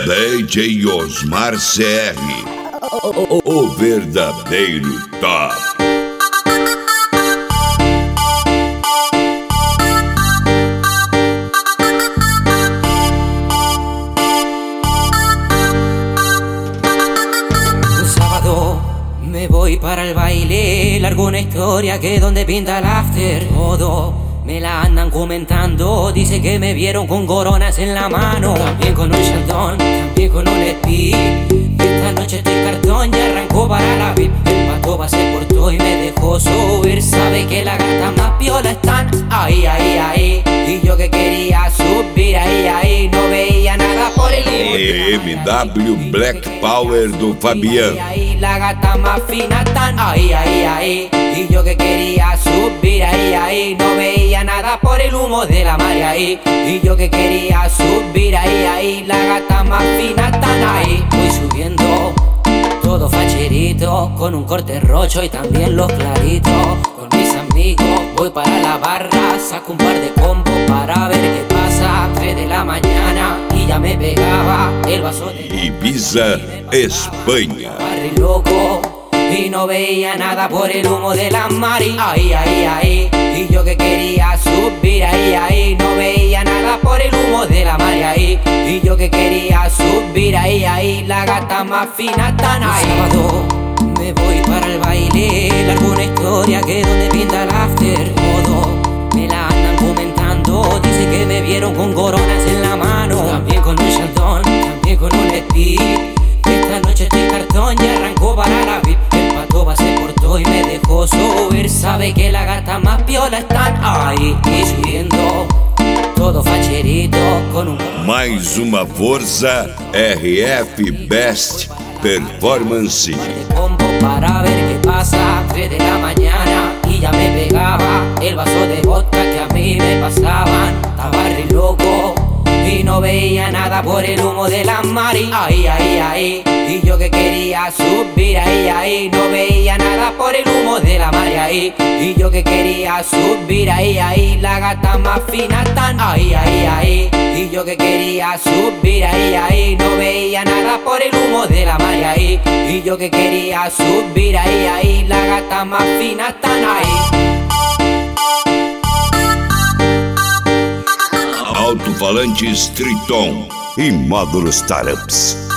DJ Osmar CR, o verdadeiro top. Me voy para el baile, largo una historia que donde pinta el after. Todo me la andan comentando, dice que me vieron con coronas en la mano, también con un chantón, también con un speed. Esta noche estoy cartón y arrancó para la VIP. El pato se portó y me dejó subir. Sabe que la gata más piola están ahí, ahí, ahí. Y yo que quería subir ahí, ahí, no veía nada por el MW Black Power do Fabiano. La gata más fina están ahí, ahí, ahí. Y yo que quería subir ahí, ahí, no veía nada por el humo de la mare ahí. Y yo que quería subir ahí, ahí, la gata más fina están ahí. Voy subiendo, todo facherito, con un corte rocho y también los claritos. Con mis amigos voy para la barra, saco un par de combos para ver qué pasa. 3 de la mañana y ya me pegaba el vaso de Ibiza, España. Barri loco y no veía nada por el humo de la mari. Ahí, ahí, ahí. Y yo que quería subir ahí, ahí, no veía nada por el humo de la mari ahí. Y yo que quería subir ahí, ahí, la gata más fina están ahí. Sábado me voy para el baile, largo una historia que donde pinta el after. Todo me la andan comentando, dice que me vieron con coronas en la mano, también con un chantón, también con un speed. Esta noche estoy cartón y arrancó para la VIP. El pato se portó y me dejó subir. Sabe que la gata más piola están ahí. Y subiendo, todo facherito con un... Mais uma força, RF Best Performance. Combo para ver qué pasa. 3 de la mañana y ya me pegaba el vaso de vodka que a mí me pasaban. Estaba re loco y no veía nada por el humo de la mari. Ahí, ahí, ahí. Y yo que quería subir ahí, ahí, no veía nada por el humo de la mari ahí. Y yo que quería subir ahí, ahí, la gata más fina están ahí, ahí, ahí. Y yo que quería subir ahí, ahí, no veía nada por el humo de la mari ahí. Y yo que quería subir ahí, ahí, la gata más fina están ahí. Alto-falantes Triton e módulos Startups.